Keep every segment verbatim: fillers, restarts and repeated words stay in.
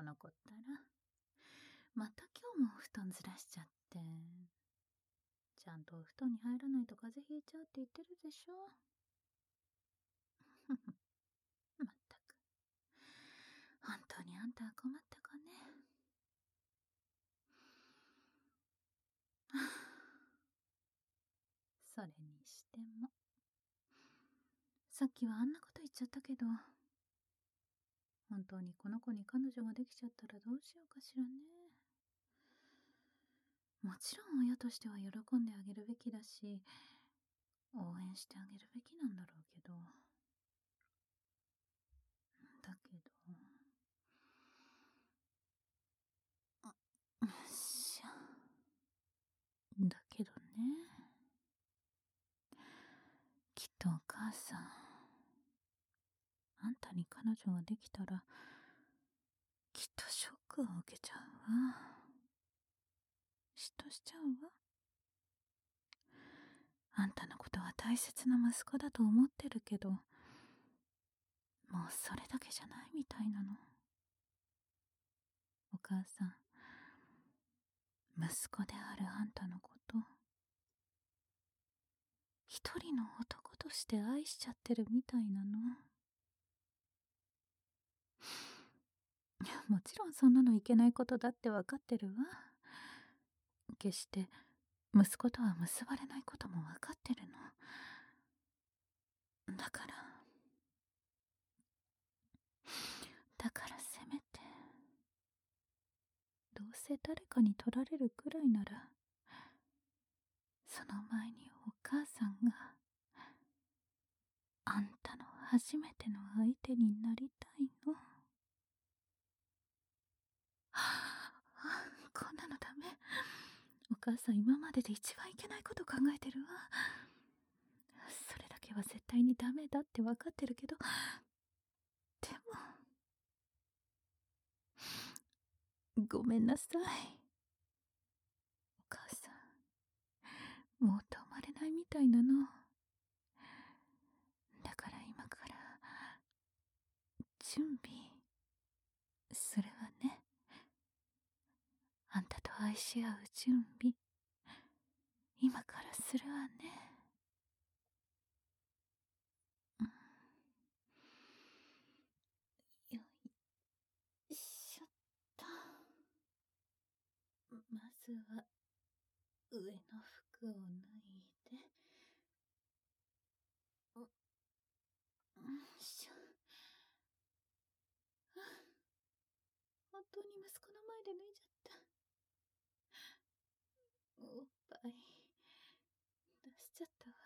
の子ったら。また今日もお布団ずらしちゃって。ちゃんとお布団に入らないと風邪ひいちゃうって言ってるでしょ。まったく。本当にあんたは困ったかね。それにしても。さっきはあんなこと言っちゃったけど、本当にこの子に彼女ができちゃったらどうしようかしらね。もちろん親としては喜んであげるべきだし、応援してあげるべきなんだろうけど。だけど。よっしゃ。だけどね。きっとお母さん、あんたに彼女ができたら、きっとショックを受けちゃうわ。嫉妬しちゃうわ。あんたのことは大切な息子だと思ってるけど、もうそれだけじゃないみたいなの。お母さん、息子であるあんたのこと、一人の男として愛しちゃってるみたいなの。もちろんそんなのいけないことだってわかってるわ。決して息子とは結ばれないこともわかってるの。だからだからせめて、どうせ誰かに取られるくらいなら、その前にお母さんがあんたの初めての相手になりたいの。はあ、こんなのダメ。お母さん今までで一番いけないこと考えてるわ。それだけは絶対にダメだって分かってるけど、でもごめんなさい。お母さん、もう止まれないみたいなの。だから今から準備するわね。あんたと愛し合う準備、今からするわね。うん、よいしょっと。まずは上の服を脱いで、よいしょ。本当に息子の前で脱いじゃった。おっぱい出しちゃったわ。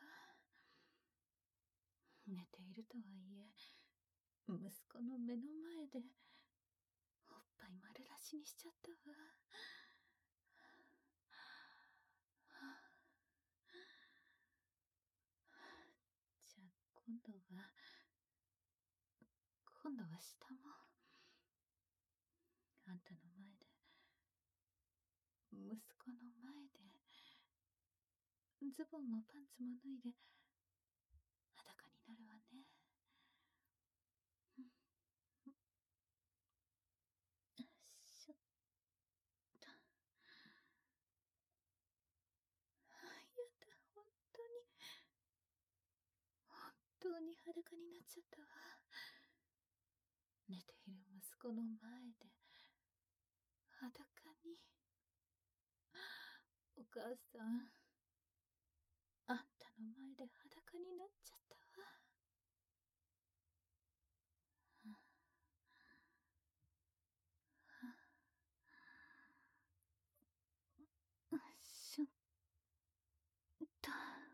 寝ているとはいえ、息子の目の前でおっぱい丸出しにしちゃったわ。じゃあ今度は今度は下もあんたの前で、息子の前で、ズボンもパンツも脱いで裸になるわね。よいしょっと。あ、やだ、本当に本当に裸になっちゃったわ。寝ている息子の前で裸に。お母さん、あんたの前で裸になっちゃったわ。よいしょっと。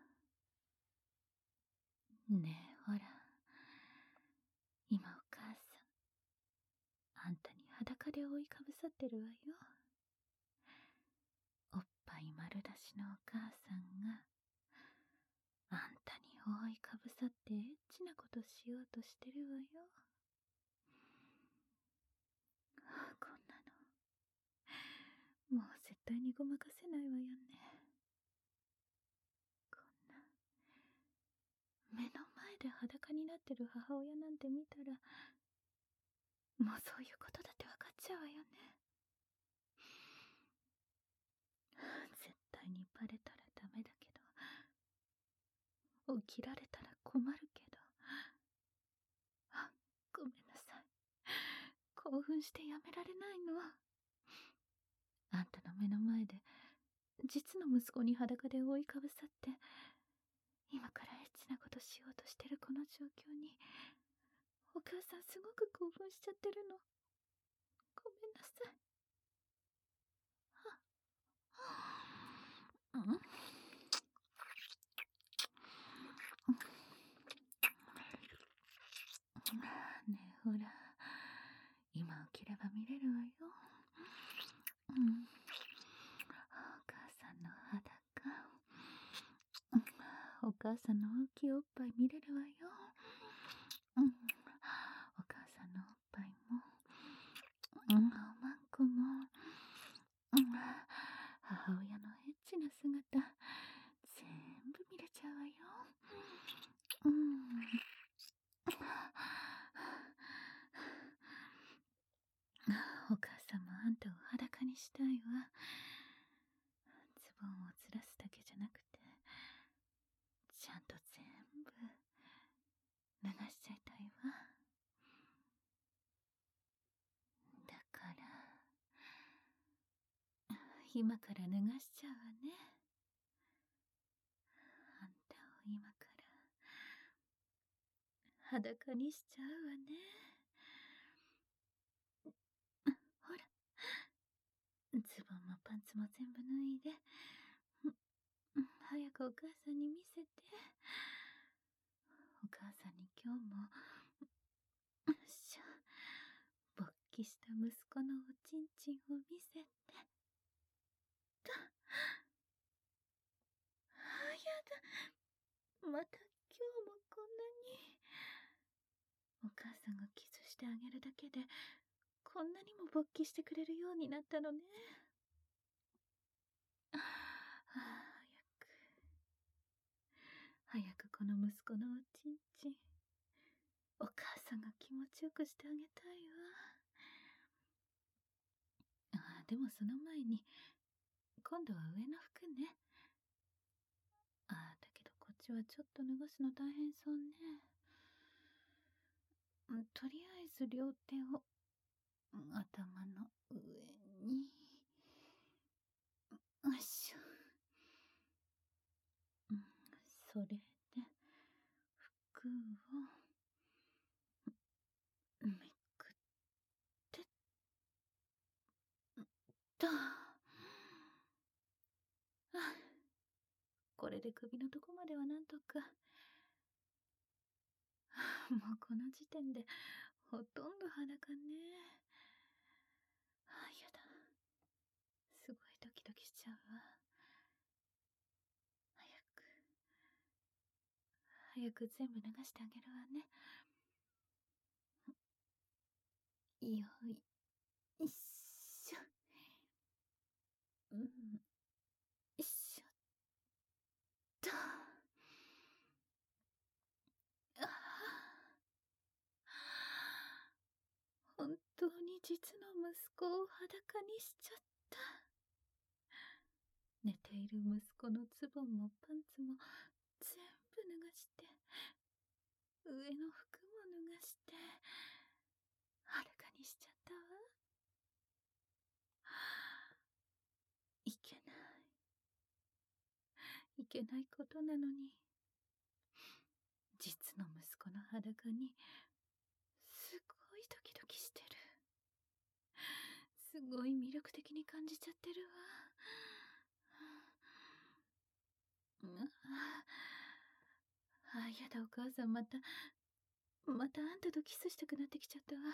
ねえ、ほら、今お母さん、あんたに裸で覆いかぶさってるわよ。おっぱい丸出しのお母さんがあんたに覆いかぶさってエッチなことしようとしてるわよ。こんなのもう絶対にごまかせないわよね。こんな目の前で裸になってる母親なんて見たら、もうそういうことだって分かっちゃうわよね。絶対にバレたらダメだけど、起きられたら困るけど。あ、ごめんなさい。興奮してやめられないの。あんたの目の前で、実の息子に裸で覆いかぶさって、今からエッチなことしようとしてるこの状況に、お母さんすごく興奮しちゃってるの。ごめんなさい。うん、ねえほら、今起きれば見れるわよ。うん、お母さんの裸、お母さんの大きいおっぱい見れるわよ。うん、お母さんのおっぱいも、うん、おまんこも、うん、母親のエッチな姿、全部見れちゃうわよ。うん、お母さんもあんたを裸にしたいわ。ズボンをずらすだけじゃなくて、ちゃんと全部流しちゃいたいわ。だから今から脱がしちゃうわね。あんたを今から裸にしちゃうわね。ほら、ズボンもパンツも全部脱いで、早くお母さんに見せて。お母さんに今日も、しょ、勃起した息子のおちんちんを見せて。と。あ、やだ。また今日もこんなに。お母さんがキスしてあげるだけで、こんなにも勃起してくれるようになったのね。はあ、早く、早くこの息子のおちんちん、お母さんが気持ちよくしてあげたいわ。ああ、でもその前に、今度は上の服ね。ああ、だけどこっちはちょっと脱がすの大変そうね。とりあえず両手を頭の上に。よいしょ。うん、それで服をめくってっと。あ、これで首のとこまではなんとか。もうこの時点でほとんど裸ね。あ、やだ。すごいドキドキしちゃうわ。早く、早く全部流してあげるわね。よいしょ。うん、よいしょっと。ああ、本当に実の息子を裸にしちゃった。寝ている息子のズボンもパンツも全部脱がして、上の服も脱がして、裸にしちゃったわ。いけない。いけないことなのに。実の息子の裸に、すごいドキドキしてる。すごい魅力的に感じちゃってるわ。ああ、やだ、お母さんまた、またあんたとキスしたくなってきちゃったわ。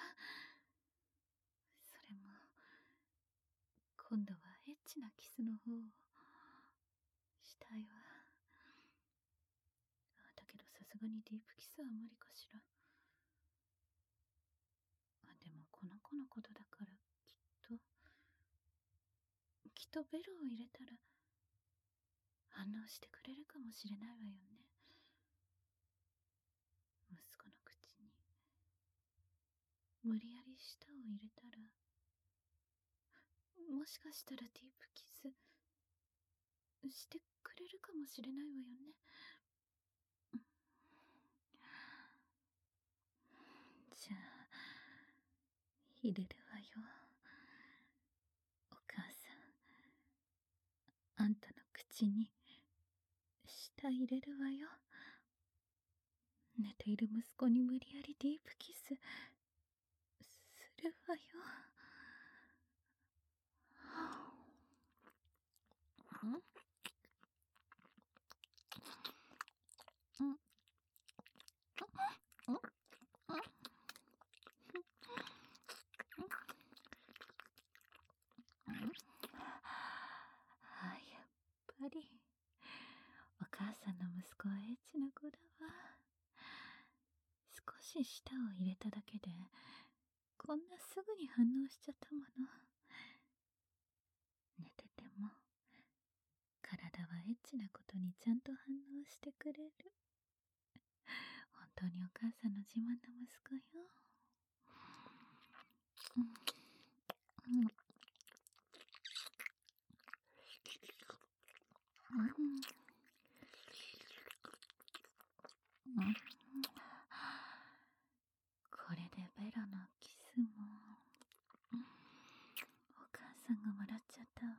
それも、今度はエッチなキスの方を、したいわ。だけどさすがにディープキスは無理かしら。あ、でもこの子のことだから、きっと、きっとベロを入れたら、反応してくれるかもしれないわよね。息子の口に無理やり舌を入れたらもしかしたらディープキスしてくれるかもしれないわよね。じゃあ入れるわよ。お母さん、あんたの口に舌入れるわよ。寝ている息子に無理やりディープキスするわよ。んんんあ、やっぱりお母さんの息子はエッチな子だわ。少し舌を入れただけでこんなすぐに反応しちゃったもの。寝てても体はエッチなことにちゃんと反応してくれる。本当にお母さんの自慢の息子よ。うんうんうんうん、これでベロのキスも、うん、お母さんがもらっちゃったわ。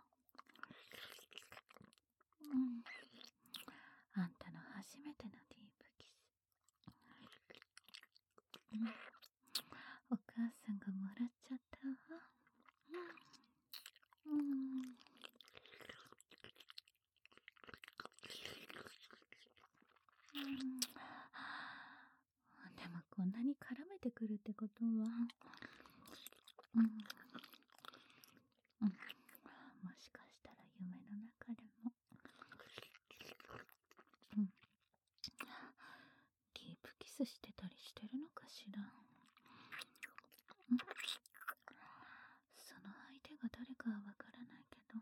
うん、あんたの初めてのディープキス、うん、お母さんがもらっちゃったわ。うん、うん、うん、でもこんなに絡めてくるってことは、うん、うん、もしかしたら夢の中でも、うん、ディープキスしてたりしてるのかしら。うん、その相手が誰かはわからないけど、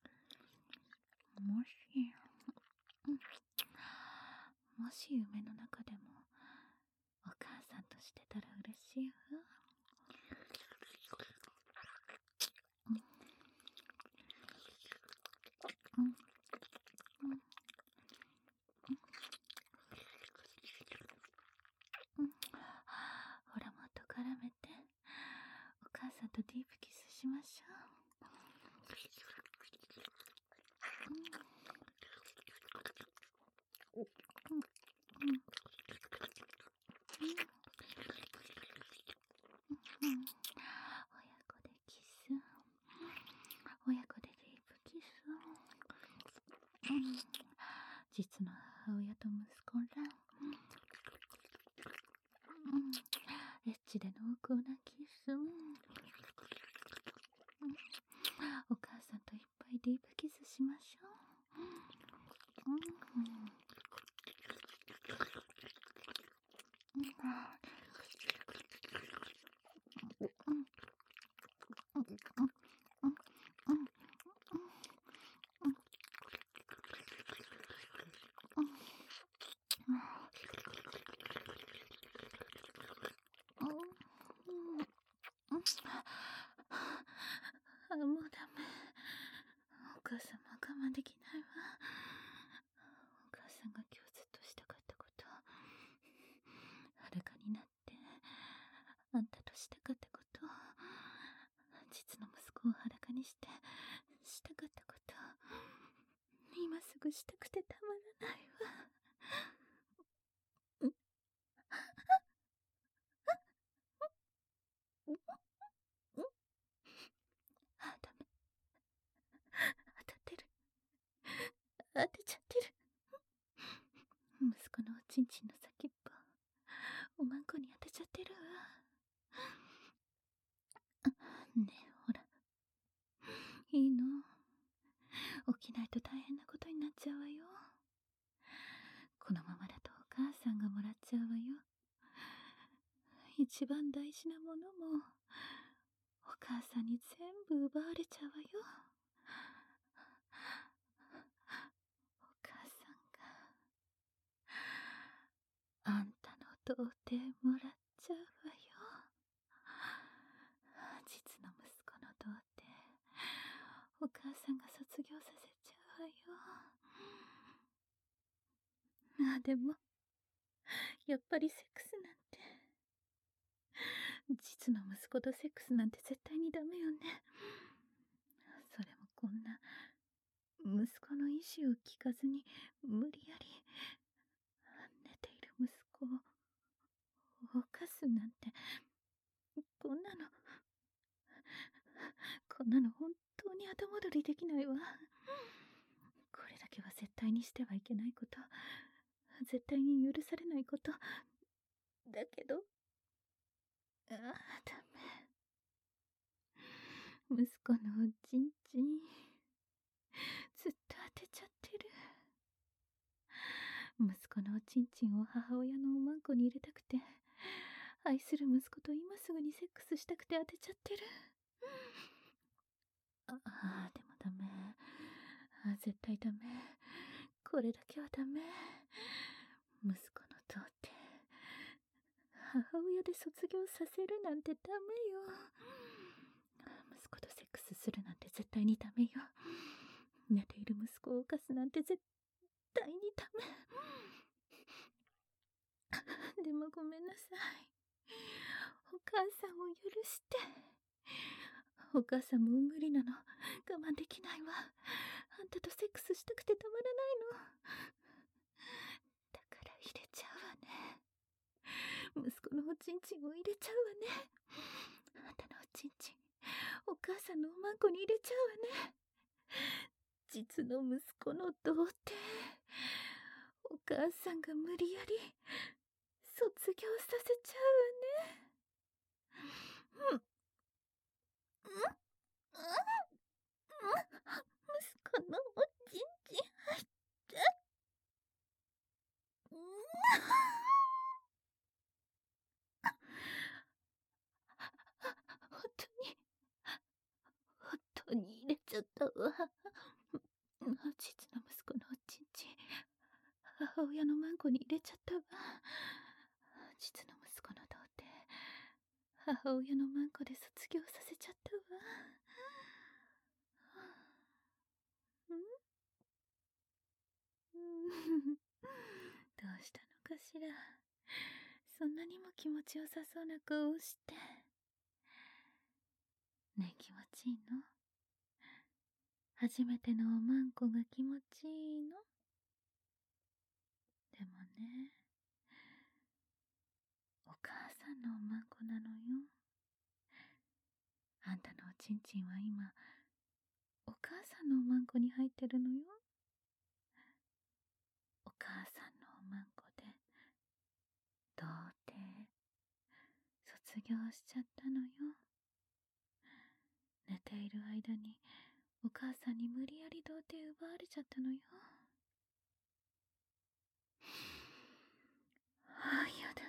もし、うん、もし夢の中でもお母さんとしてたら嬉しいわ。うん、うん、うん、うん、ほら、もっと絡めてお母さんとディープキスしましょう。うん、うん、うん、うん、親子でキス、親子でディープキス、うん、実の母親と息子ら、うん、エッチで濃厚なキス、うん、お母さんといっぱいディープキスしましょう。うん、うん、うん、うん、うん、うん、うん、うん、あ、もうダメ。お母さんも我慢できないわ。お母さんが今日ずっとしたかったこと、裸になってあんたとしたかったこと、実の息子を裸にしてしたかったこと、今すぐしたくてたまらないわ。うん、うん、うん、あ、ダメ。当たってる。当てちゃってる。息子のおちんちんの先っぽおまんこに当てちゃってるわ。ねえ、ほら、いいの、起きないと大変なことになっちゃうわよ。このままだとお母さんがもらっちゃうわよ。一番大事なものもお母さんに全部奪われちゃうわよ。お母さんがあんたの童貞もらっちゃうわよ。実の息子の童貞お母さんが卒業させちゃうわよ。あ、でも、やっぱりセックスなんて。実の息子とセックスなんて絶対にダメよね。それもこんな、息子の意思を聞かずに、無理やり、寝ている息子を、犯すなんて、こんなの、こんなの本当に後戻りできないわ。これだけは絶対にしてはいけないこと。絶対に許されないこと。だけど、ああ、ダメ。息子のおちんちん、ずっと当てちゃってる。息子のおちんちんを母親のおまんこに入れたくて、愛する息子と今すぐにセックスしたくて当てちゃってる。ああ、でもダメ。あ、絶対ダメ。これだけはダメ。息子の童貞、母親で卒業させるなんてダメよ。息子とセックスするなんて絶対にダメよ。寝ている息子を犯すなんて絶対にダメ。でもごめんなさい。お母さんを許して。お母さんも無理なの。我慢できないわ。あんたとセックスしたくてたまらないの。だから入れちゃうわね。息子のおちんちんを入れちゃうわね。あんたのおちんちん、お母さんのおまんこに入れちゃうわね。実の息子の童貞、お母さんが無理やり卒業させちゃうわね。うん。うん。うん。息子のおちんちん入っちゃう。うん。本当に、本当に入れちゃったわ。実の息子のおちんちん、母親のマンコに入れちゃったわ。実の息子の童貞、母親のマンコで卒業させちゃったわ。んどうしたのかしら。そんなにも気持ちよさそうな顔をして。ねえ、気持ちいいの？初めてのおまんこが気持ちいいの？でもね、お母さんのおまんこなのよ。あんたのおちんちんは今、お母さんのおまんこに入ってるのよ。お母さんのおまんこで、童貞、卒業しちゃったのよ。寝ている間に、お母さんに無理やり童貞奪われちゃったのよ。ああ、やだ。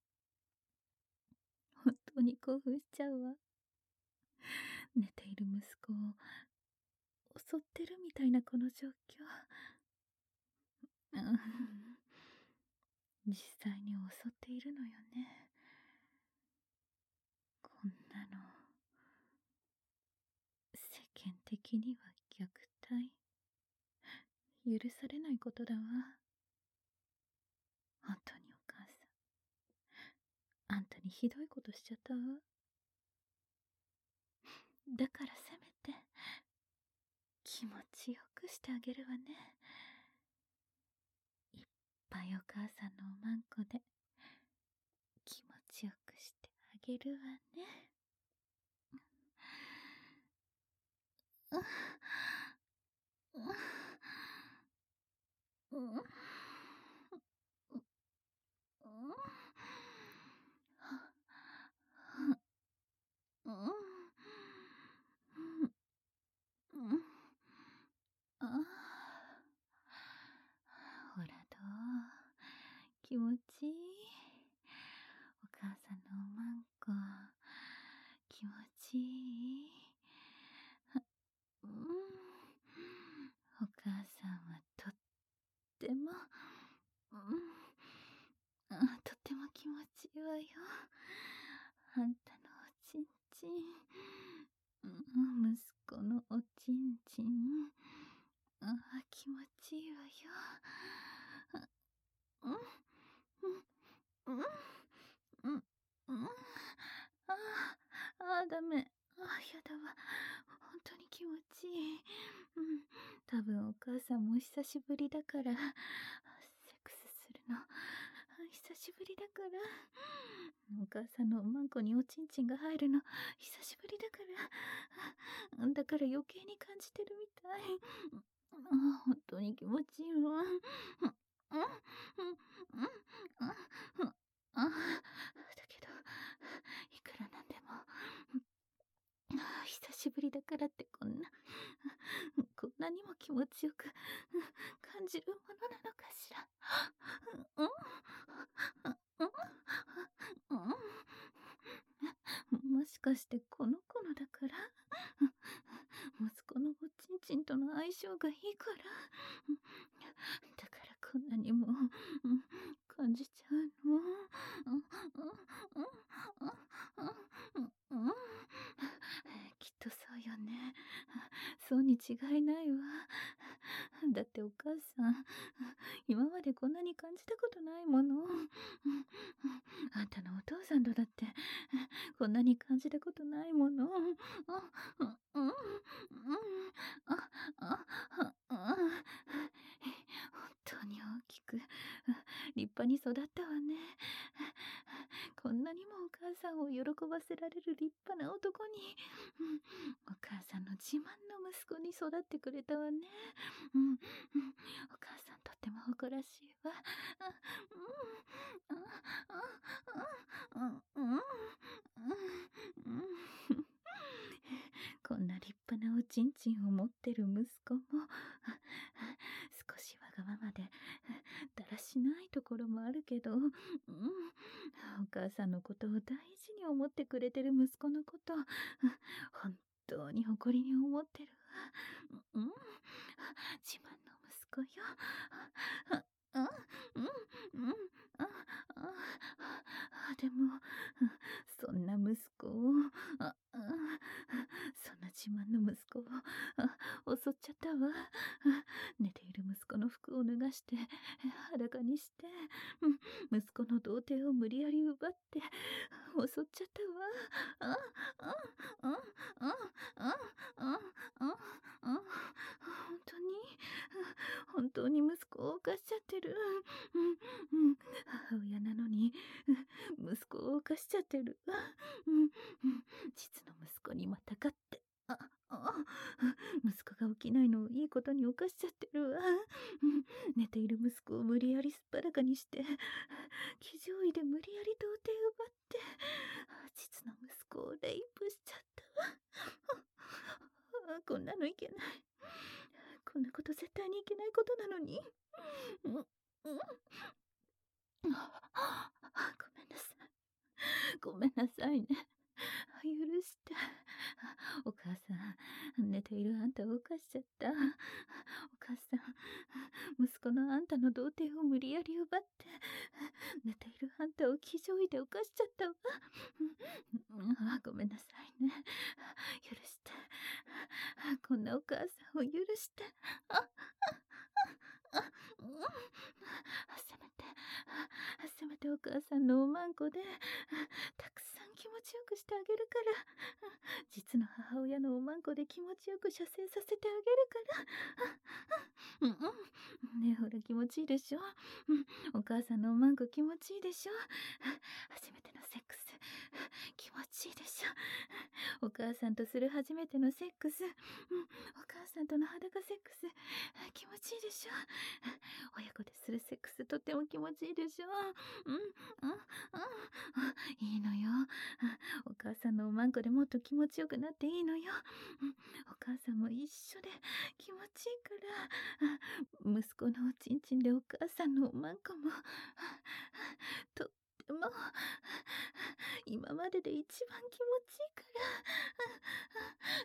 本当に興奮しちゃうわ。寝ている息子を襲ってるみたいなこの状況。うん、実際に襲っているのよね。こんなの、世間的には虐待。許されないことだわ。本当にお母さん、あんたにひどいことしちゃったわ。だからせめて、気持ちよくしてあげるわね。いっぱいお母さんのおまんこで、気持ちよくしてあげるわね。うん。うん。うん。うん。うん。うん。ああ。ほらどう？気持ちいい？お母さんのおまんこ、気持ちいい？うん。お母さんはとっても、うん、あ、とっても気持ちいいわよ。あんたのおちんちん、うん、息このおちんちん、ああ、気持ちいいわよ。うん、うん、うん、うん、うん。ああ、ああ、ダメ。ああ、やだわ。本当に気持ちいい。うん。多分お母さんも久しぶりだから、セックスするの。久しぶりだから。お母さんのおまんこにおちんちんが入るの、久しぶりだから。だから余計に感じてるみたい。ああ、本当に気持ちいいわ。うん、うん、うん、うん、うん。ああ、だけど、いくらなんでも、ああ、久しぶりだからってこんな、こんなにも気持ちよく感じるものなのかしら。うん、うん、うん、もしかしてこの子のだから、息子のおちんちんとの相性がいいから、だからこんなにも感じちゃうの。きっとそうよね。そうに違いないわ。だってお母さん、今までこんなに感じたことないもの。あんたのお父さんとだってこんなに感じたことないもの。本当に大きく立派に育ったわね。こんなにもお母さんを喜ばせられる立派な男に、お母さんの自慢の息子に育ってくれたわね。うん、お母さんとっても誇らしいわ。こんな立派なおちんちんを持ってる息子も少しわがままでだらしないところもあるけど、うん、お母さんのことを大事に思ってくれてる息子のこと本当に誇りに思ってるわ。うん、自慢の息子よ。うん、うん、うん、あ、あ、でも、そんな息子を、あ、あ、そんな自慢の息子を、あ、襲っちゃったわ。寝ている息子の服を脱がして、裸にして、息子の童貞を無理やり奪って、襲っちゃったわ。あ、あ、あ、あ、あ、あ、あ、あ、本当に、本当に息子を犯しちゃってる。うんうん、母親なのに、息子を犯しちゃってる。うんうん、実の息子にまたかって。あ、あ、息子が起きないのをいいことに犯しちゃってるわ。寝ている息子を無理やりすっぱらかにして、騎乗位で無理やり童貞を奪って、実の息子をレイプしちゃったわ。こんなのいけない。こんなこと絶対にいけないことなのに。うん、うん。ごめんなさい。ごめんなさいね。許して。お母さん、寝ているあんたを犯しちゃった。お母さん、息子のあんたの童貞を無理やり奪って、寝ているあんたを騎乗位で犯しちゃったわ。あ、ごめんなさいね。許して。こんなお母さんを許して。あ、あ、あ、うん、せめて、せめてお母さんのおまんこで、たくさん気持ちよくしてあげるから。実の母親のおまんこで気持ちよく射精させてあげるから。うんうん。ねえ、ほら気持ちいいでしょ。うん。お母さんのおまんこ気持ちいいでしょ。初めてのセックス、気持ちいいでしょ。お母さんとする初めてのセックス、うん。お母さんとの裸セックス、気持ちいいでしょ。親子でするセックスとっても気持ちいいでしょ。うん、うん、うん。いいのよ。お母さんのおまんこでもっと気持ちよくなっていいのよ。お母さんも一緒で気持ちいいから。息子のおちんちんでお母さんのおまんこも、とっても、今までで一番気持ちいいから。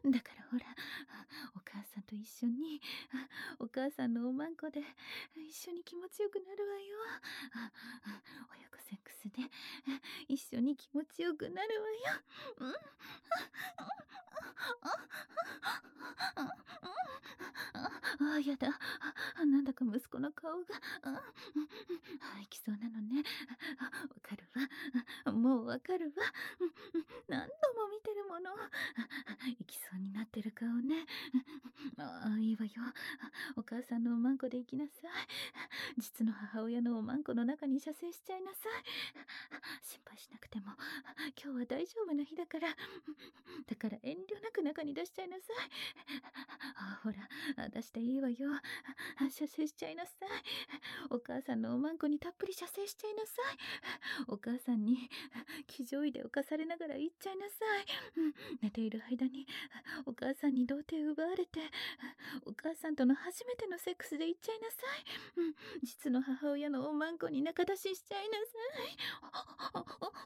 だからほら、お母さんと一緒に、お母さんのおまんこで一緒に気持ちよくなるわよ。親子セックスで一緒に気持ちよくなるわよ。うん。 ああ、やだ。あ、なんだか息子の顔が、あ、あ、行きそうなのね。わかるわ。もうわかるわ。何度も見てるもの。行きそうになってる顔ね。ああ、いいわよ。お母さんのおまんこで行きなさい。実の母親のおまんこの中に射精しちゃいなさい。心配しなくても、今日は大丈夫な日だから。だから遠慮なく中に出しちゃいなさい。あ、ほら、出していいわよ。射精しちゃいなさい。お母さんのおまんこにたっぷり射精しちゃいなさい。お母さんに騎乗位で侵されながら行っちゃいなさい。うん、寝ている間にお母さんに童貞奪われて、お母さんとの初めてのセックスで行っちゃいなさい。うん、実の母親のおまんこに中出ししちゃいなさい。や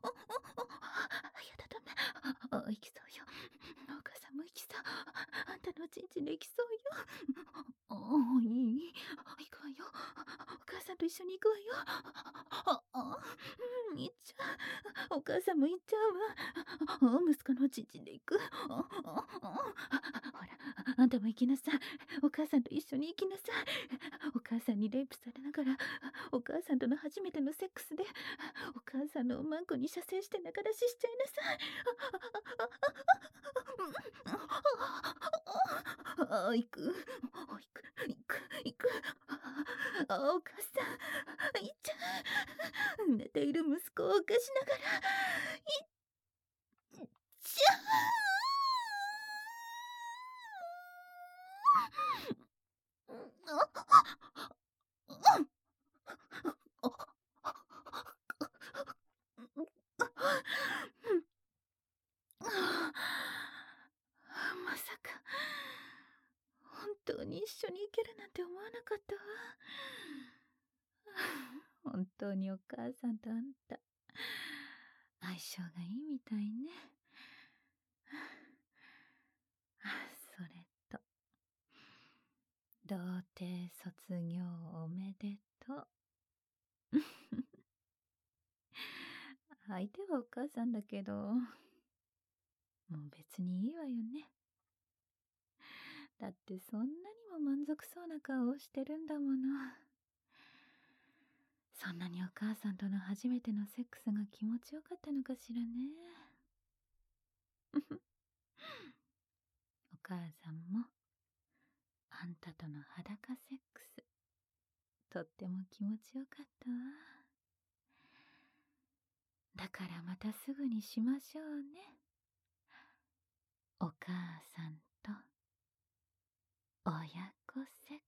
だ、ダメ。あ、行きそうよ。お母さんも行きそう。あんたのちんちんで行きそうよ。あ、いい。行くわよ。お母さんと一緒に行くわよ。あ、あ、うん、行っちゃう。お母さんも行っちゃうわ。あ、息子のちんちんで行く。あ、あ、あ、ほら、あんたも行きなさい。お母さんと一緒に行きなさい。お母さんにレイプされながら、お母さんとの初めてのセックスで、お母さんのおまんこに射精して中出ししちゃいなさい。あ、行く。行く。行く。行く。あ、お母さん、行っちゃう。寝ている息子を犯しながら、行っちゃう。まさか、本当に一緒に行けるなんて思わなかったわ。本当にお母さんとあんた、相性がいいみたいね。それと、童貞卒業おめでとう。相手はお母さんだけど、もう別にいいわよね。だってそんなにも満足そうな顔をしてるんだもの。そんなにお母さんとの初めてのセックスが気持ちよかったのかしらね。お母さんもあんたとの裸セックス、とっても気持ちよかったわ。だからまたすぐにしましょうね。お母さんと親子セックス。